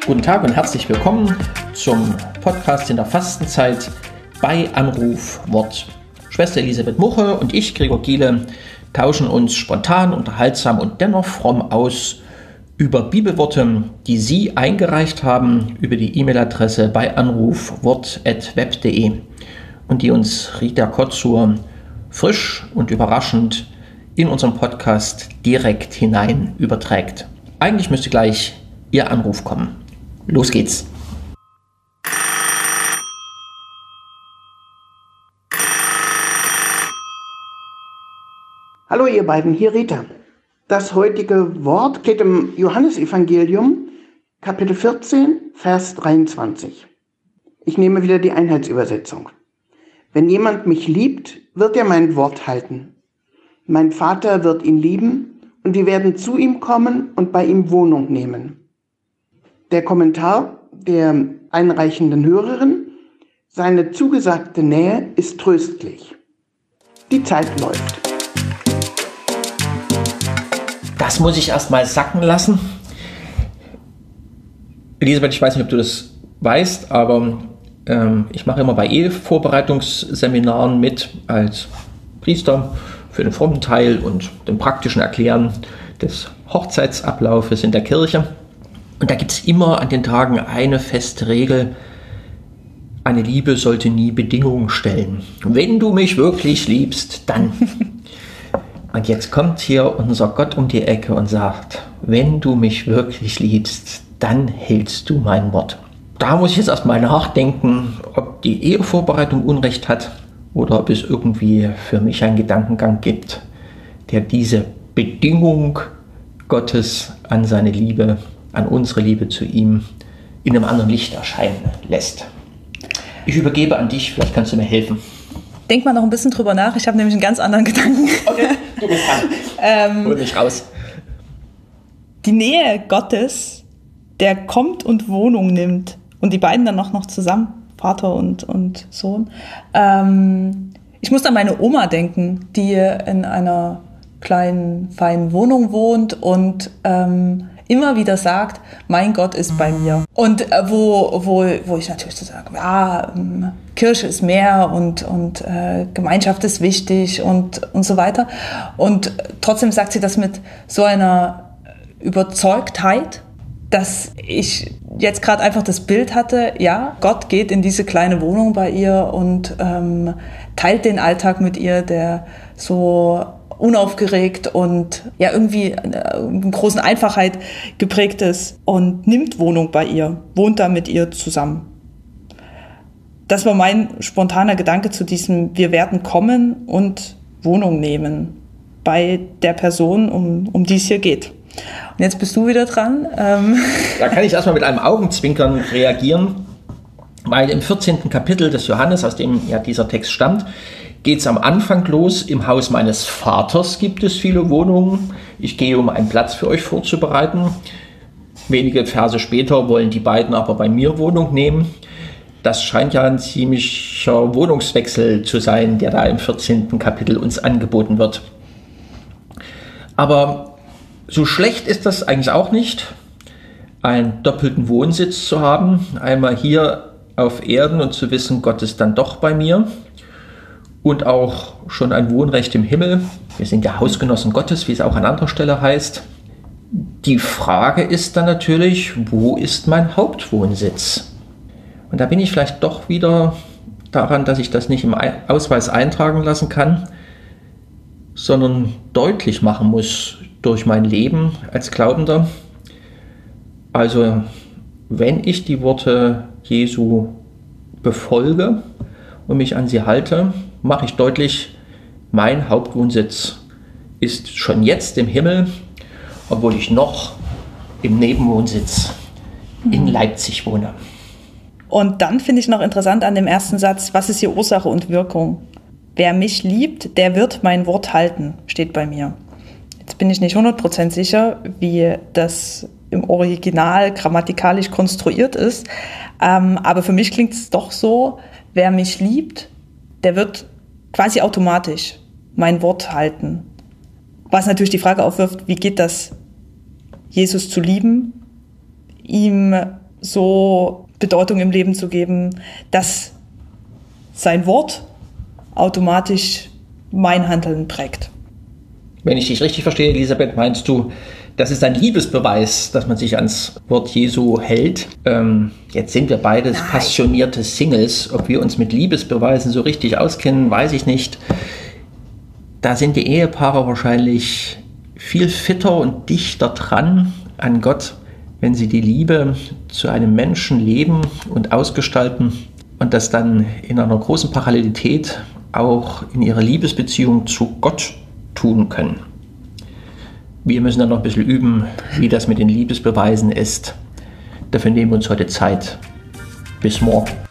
Guten Tag und herzlich willkommen zum Podcast in der Fastenzeit bei Anruf Wort. Schwester Elisabeth Muche und ich, Gregor Giele, tauschen uns spontan, unterhaltsam und dennoch fromm aus über Bibelworte, die Sie eingereicht haben über die E-Mail-Adresse bei anrufwort@web.de und die uns Rita Kotzur frisch und überraschend in unseren Podcast direkt hinein überträgt. Eigentlich müsste gleich Ihr Anruf kommen. Los geht's. Hallo ihr beiden, hier Rita. Das heutige Wort geht im Johannesevangelium, Kapitel 14, Vers 23. Ich nehme wieder die Einheitsübersetzung. Wenn jemand mich liebt, wird er mein Wort halten. Mein Vater wird ihn lieben und wir werden zu ihm kommen und bei ihm Wohnung nehmen. Der Kommentar der einreichenden Hörerin: Seine zugesagte Nähe ist tröstlich. Die Zeit läuft. Das muss ich erst mal sacken lassen. Elisabeth, ich weiß nicht, ob du das weißt, aber ich mache immer bei Ehevorbereitungsseminaren mit als Priester für den frommen Teil und den praktischen Erklären des Hochzeitsablaufes in der Kirche. Und da gibt es immer an den Tagen eine feste Regel: Eine Liebe sollte nie Bedingungen stellen. Wenn du mich wirklich liebst, dann. Und jetzt kommt hier unser Gott um die Ecke und sagt: Wenn du mich wirklich liebst, dann hältst du mein Wort. Da muss ich jetzt erstmal nachdenken, ob die Ehevorbereitung Unrecht hat oder ob es irgendwie für mich einen Gedankengang gibt, der diese Bedingung Gottes an seine Liebe, an unsere Liebe zu ihm in einem anderen Licht erscheinen lässt. Ich übergebe an dich, vielleicht kannst du mir helfen. Denk mal noch ein bisschen drüber nach, ich habe nämlich einen ganz anderen Gedanken. Okay, du bist dran. Hol mich raus. Die Nähe Gottes, der kommt und Wohnung nimmt und die beiden dann noch zusammen, Vater und Sohn. Ich muss an meine Oma denken, die in einer kleinen, feinen Wohnung wohnt und immer wieder sagt: Mein Gott ist bei mir. Und wo ich natürlich so sage, ja, Kirche ist mehr und Gemeinschaft ist wichtig und so weiter. Und trotzdem sagt sie das mit so einer Überzeugtheit, dass ich jetzt gerade einfach das Bild hatte, ja, Gott geht in diese kleine Wohnung bei ihr und teilt den Alltag mit ihr, der so unaufgeregt und ja irgendwie in großen Einfachheit geprägt ist, und nimmt Wohnung bei ihr, wohnt da mit ihr zusammen. Das war mein spontaner Gedanke zu diesem: Wir werden kommen und Wohnung nehmen bei der Person, um die es hier geht. Und jetzt bist du wieder dran. Da kann ich erstmal mit einem Augenzwinkern reagieren, weil im 14. Kapitel des Johannes, aus dem ja dieser Text stammt, geht es am Anfang los: Im Haus meines Vaters gibt es viele Wohnungen. Ich gehe, um einen Platz für euch vorzubereiten. Wenige Verse später wollen die beiden aber bei mir Wohnung nehmen. Das scheint ja ein ziemlicher Wohnungswechsel zu sein, der da im 14. Kapitel uns angeboten wird. Aber so schlecht ist das eigentlich auch nicht, einen doppelten Wohnsitz zu haben. Einmal hier auf Erden und zu wissen, Gott ist dann doch bei mir. Und auch schon ein Wohnrecht im Himmel. Wir sind ja Hausgenossen Gottes, wie es auch an anderer Stelle heißt. Die Frage ist dann natürlich: Wo ist mein Hauptwohnsitz? Und da bin ich vielleicht doch wieder daran, dass ich das nicht im Ausweis eintragen lassen kann, sondern deutlich machen muss durch mein Leben als Glaubender. Also, wenn ich die Worte Jesu befolge und mich an sie halte, mache ich deutlich, mein Hauptwohnsitz ist schon jetzt im Himmel, obwohl ich noch im Nebenwohnsitz in Leipzig wohne. Und dann finde ich noch interessant an dem ersten Satz: Was ist hier Ursache und Wirkung? Wer mich liebt, der wird mein Wort halten, steht bei mir. Jetzt bin ich nicht 100% sicher, wie das im Original grammatikalisch konstruiert ist, aber für mich klingt es doch so: Wer mich liebt, der wird quasi automatisch mein Wort halten. Was natürlich die Frage aufwirft: Wie geht das, Jesus zu lieben, ihm so Bedeutung im Leben zu geben, dass sein Wort automatisch mein Handeln prägt. Wenn ich dich richtig verstehe, Elisabeth, meinst du, das ist ein Liebesbeweis, dass man sich ans Wort Jesu hält. Jetzt sind wir beides passionierte Singles. Ob wir uns mit Liebesbeweisen so richtig auskennen, weiß ich nicht. Da sind die Ehepaare wahrscheinlich viel fitter und dichter dran an Gott, wenn sie die Liebe zu einem Menschen leben und ausgestalten und das dann in einer großen Parallelität auch in ihrer Liebesbeziehung zu Gott tun können. Wir müssen dann noch ein bisschen üben, wie das mit den Liebesbeweisen ist. Dafür nehmen wir uns heute Zeit. Bis morgen.